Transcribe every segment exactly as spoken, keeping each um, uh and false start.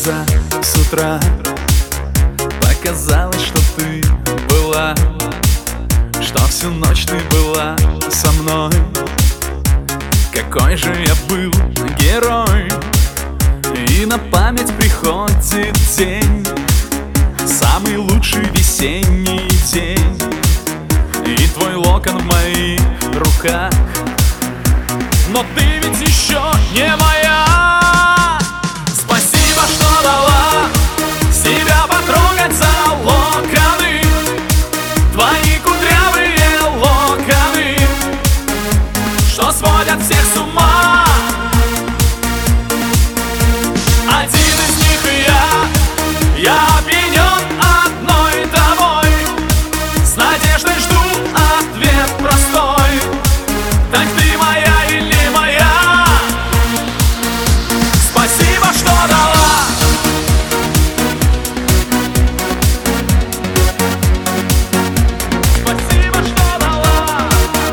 глаза с утра. Показалось, что ты была, что всю ночь ты была со мной. Какой же я был герой. И на память приходит день, самый лучший весенний день, и твой локон в моих руках. Но ты ведь еще не моя. Спасибо, что дала себя потрогать за локоны, твои кудрявые локоны, что сводят всех с ума. Один из них я, я опьянен одной тобой, с надеждой жду ответ простой. Так ты моя или моя? Спасибо, что дала. Спасибо, что дала.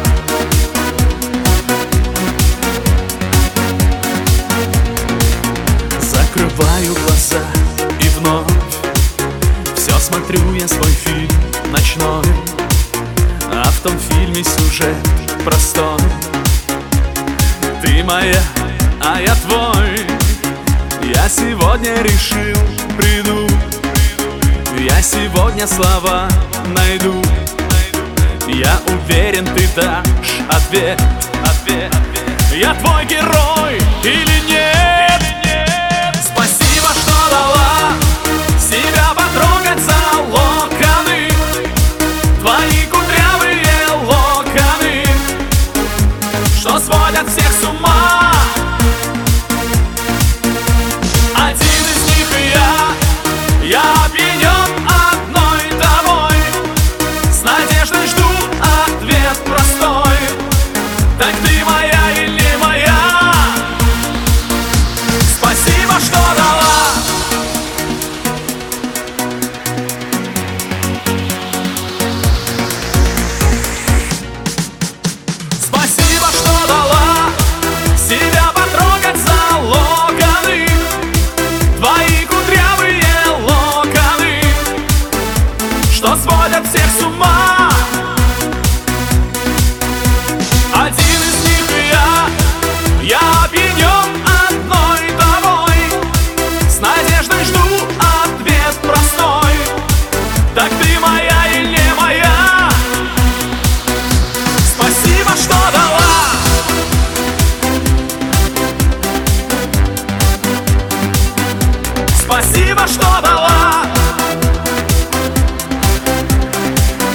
Закрываю глаза и вновь все смотрю я свой фильм ночной, а в том фильме сюжет простой. Ты моя, а я твой. Я сегодня решил, приду. Я сегодня слова найду. Я уверен, ты дашь ответ, ответ. Я твой герой или нет? Спасибо, что дала себя потрогать за локоны, твои кудрявые локоны, что сводят всех с ума. Один из них я, я опьянен одной тобой, с надеждой жду ответ простой. Так ты моя или моя? Спасибо, что дала. Спасибо, что дала себя потрогать за локоны, твои кудрявые локоны, что сводят всех с ума. Один из них я, я опьянен одной тобой, с надеждой жду ответ простой. Так ты моя или не моя? Спасибо, что дала. Спасибо, что дала.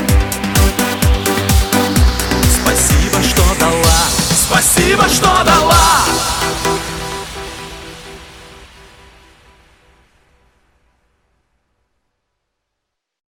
Спасибо, что дала. Спасибо, что дала.